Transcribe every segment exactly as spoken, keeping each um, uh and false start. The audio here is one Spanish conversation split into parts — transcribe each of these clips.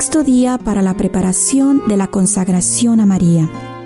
Sexto día para la preparación de la consagración a María.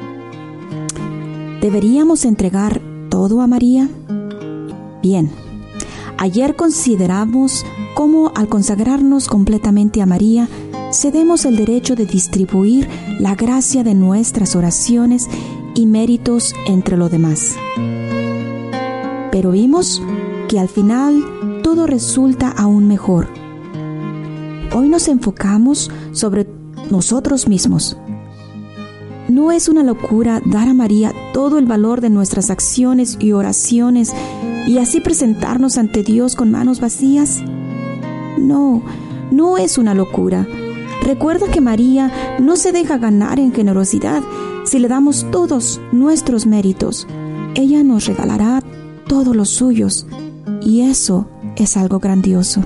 ¿Deberíamos entregar todo a María? Bien, ayer consideramos cómo al consagrarnos completamente a María, cedemos el derecho de distribuir la gracia de nuestras oraciones y méritos entre los demás. Pero vimos que al final todo resulta aún mejor. Hoy nos enfocamos sobre nosotros mismos. ¿No es una locura dar a María todo el valor de nuestras acciones y oraciones y así presentarnos ante Dios con manos vacías? No, no es una locura. Recuerda que María no se deja ganar en generosidad si le damos todos nuestros méritos. Ella nos regalará todos los suyos, y eso es algo grandioso.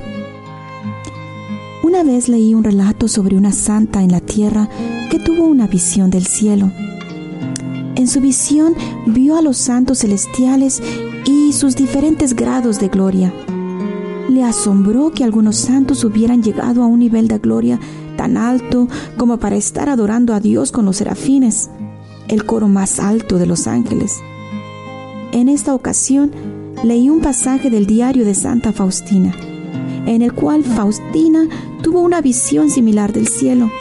Una vez leí un relato sobre una santa en la tierra que tuvo una visión del cielo. En su visión vio a los santos celestiales y sus diferentes grados de gloria. Le asombró que algunos santos hubieran llegado a un nivel de gloria tan alto como para estar adorando a Dios con los serafines, el coro más alto de los ángeles. En esta ocasión leí un pasaje del diario de Santa Faustina, en el cual Faustina tuvo una visión similar del cielo.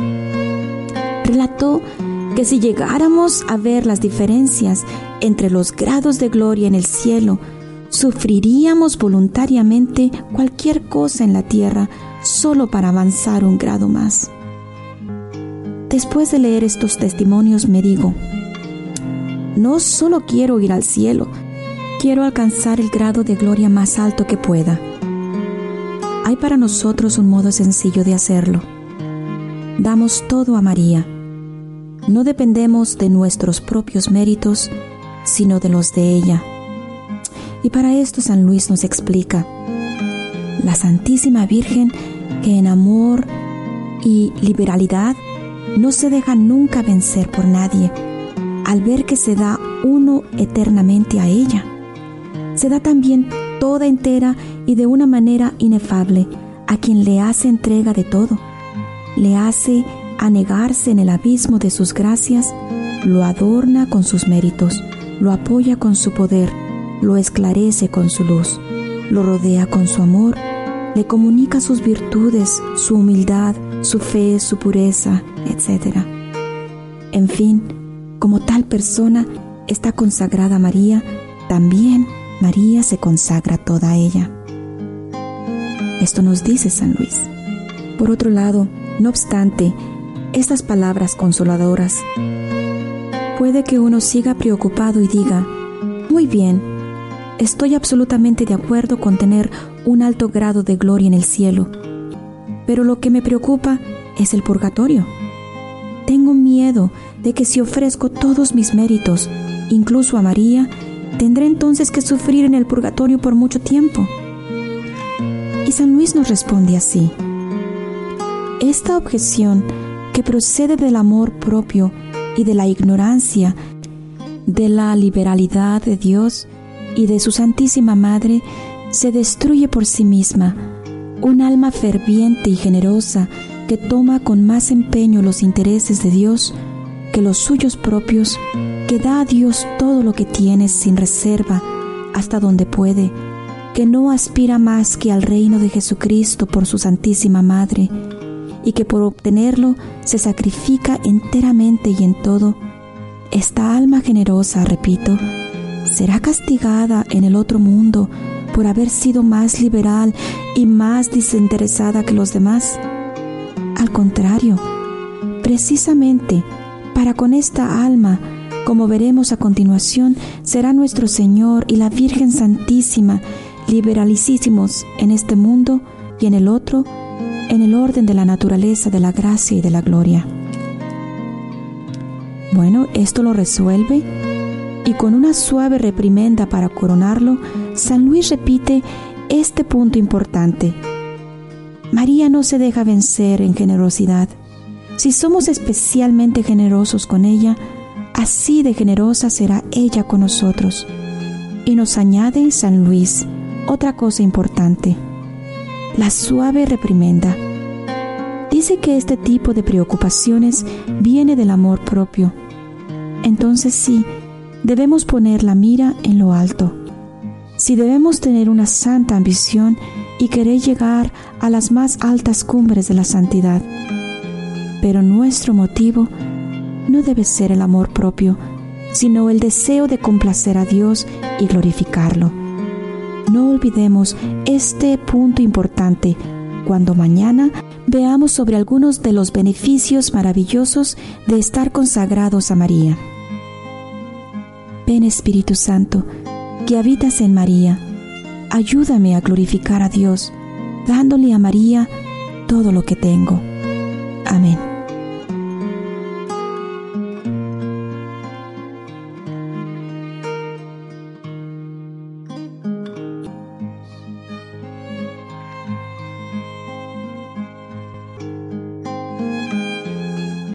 Relató que si llegáramos a ver las diferencias entre los grados de gloria en el cielo, sufriríamos voluntariamente cualquier cosa en la tierra solo para avanzar un grado más. Después de leer estos testimonios me digo, no solo quiero ir al cielo, quiero alcanzar el grado de gloria más alto que pueda. Hay para nosotros un modo sencillo de hacerlo. Damos todo a María. No dependemos de nuestros propios méritos, sino de los de ella. Y para esto San Luis nos explica: la Santísima Virgen, que en amor y liberalidad no se deja nunca vencer por nadie, al ver que se da uno eternamente a ella, se da también toda entera y de una manera inefable a quien le hace entrega de todo, le hace anegarse en el abismo de sus gracias, lo adorna con sus méritos, lo apoya con su poder, lo esclarece con su luz, lo rodea con su amor, le comunica sus virtudes, su humildad, su fe, su pureza, etcétera. En fin, como tal persona está consagrada a María, también María se consagra toda a ella. Esto nos dice San Luis. Por otro lado, no obstante, estas palabras consoladoras, puede que uno siga preocupado y diga, muy bien, estoy absolutamente de acuerdo con tener un alto grado de gloria en el cielo, pero lo que me preocupa es el purgatorio. Tengo miedo de que si ofrezco todos mis méritos, incluso a María, tendré entonces que sufrir en el purgatorio por mucho tiempo. Y San Luis nos responde así: esta objeción, que procede del amor propio y de la ignorancia, de la liberalidad de Dios y de su Santísima Madre, se destruye por sí misma. Un alma ferviente y generosa que toma con más empeño los intereses de Dios que los suyos propios, que da a Dios todo lo que tiene sin reserva hasta donde puede, que no aspira más que al reino de Jesucristo por su Santísima Madre, y que por obtenerlo se sacrifica enteramente y en todo, esta alma generosa, repito, será castigada en el otro mundo por haber sido más liberal y más desinteresada que los demás. Al contrario, precisamente para con esta alma, como veremos a continuación, será nuestro Señor y la Virgen Santísima liberalicísimos en este mundo y en el otro, en el orden de la naturaleza de la gracia y de la gloria. Bueno, esto lo resuelve, y con una suave reprimenda para coronarlo, San Luis repite este punto importante: María no se deja vencer en generosidad. Si somos especialmente generosos con ella, así de generosa será ella con nosotros. Y nos añade San Luis otra cosa importante: la suave reprimenda. dice que este tipo de preocupaciones viene del amor propio. Entonces sí, debemos poner la mira en lo alto. Si debemos tener una santa ambición y querer llegar a las más altas cumbres de la santidad. Pero nuestro motivo no debe ser el amor propio, sino el deseo de complacer a Dios y glorificarlo. No olvidemos este punto importante cuando mañana veamos sobre algunos de los beneficios maravillosos de estar consagrados a María. Ven, Espíritu Santo, que habitas en María, ayúdame a glorificar a Dios, dándole a María todo lo que tengo. Amén.